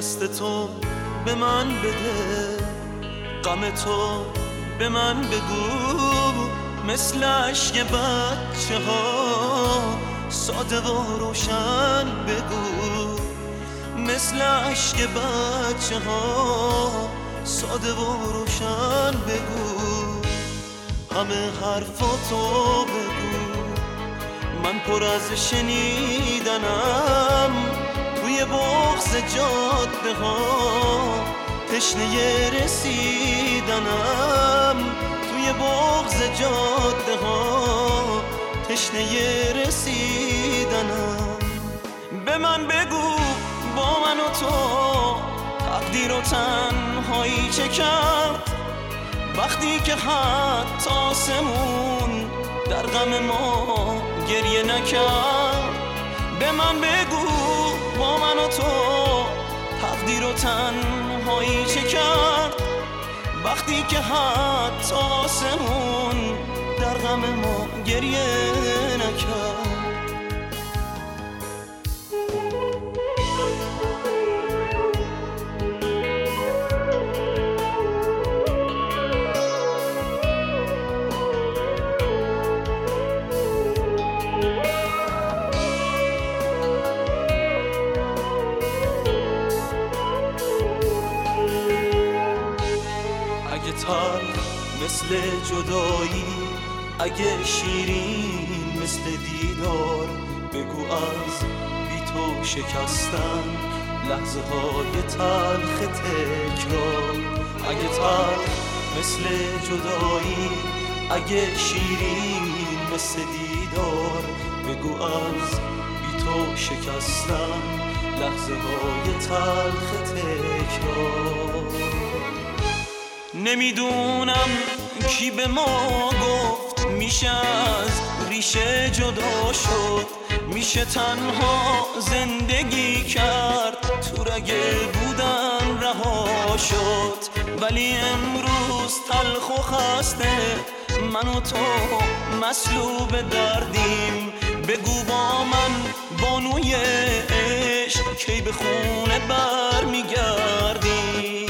دست تو به من بده، غم تو به من بگو، مثل عشق بچه ها ساده و روشن بگو، مثل عشق بچه ها ساده و روشن بگو، همه حرفاتو بگو، من پر از شنیدنم، توی بغض جاده ها تشنه رسیدنم، توی بغض جاده ها تشنه رسیدنم. به من بگو با من و تو تقدیر و تنهایی چه کرد، وقتی که حتی آسمون در غم ما گریه نکرد. به من بگو با من و تو تقدیر و تنهایی چه کرد، وقتی که حتی آسمون در غم ما گریه نکرد. تلخ مثل جدایی، اگه شیرین مثل دیدار، بگو از بی تو شکستن لحظه های تلخ تکرار. اگه تلخ مثل جدایی، اگه شیرین مثل دیدار، بگو از بی تو شکستن لحظه های تلخ تکرار. نمیدونم کی به ما گفت میشه از ریشه جدا شد، میشه تنها زندگی کرد، تو رگه بودن رها شد. ولی امروز تلخ و خسته من و تو مسلوب دردیم، بگو با من بانوی عشق کی به خونه بر میگردیم.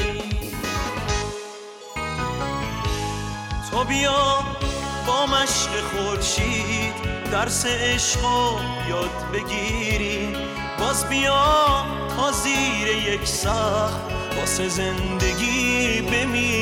تو بیا با مشق خورشید درس عشقو یاد بگیریم، باز بیا تا زیر یک سقف واسه زندگی بمیریم.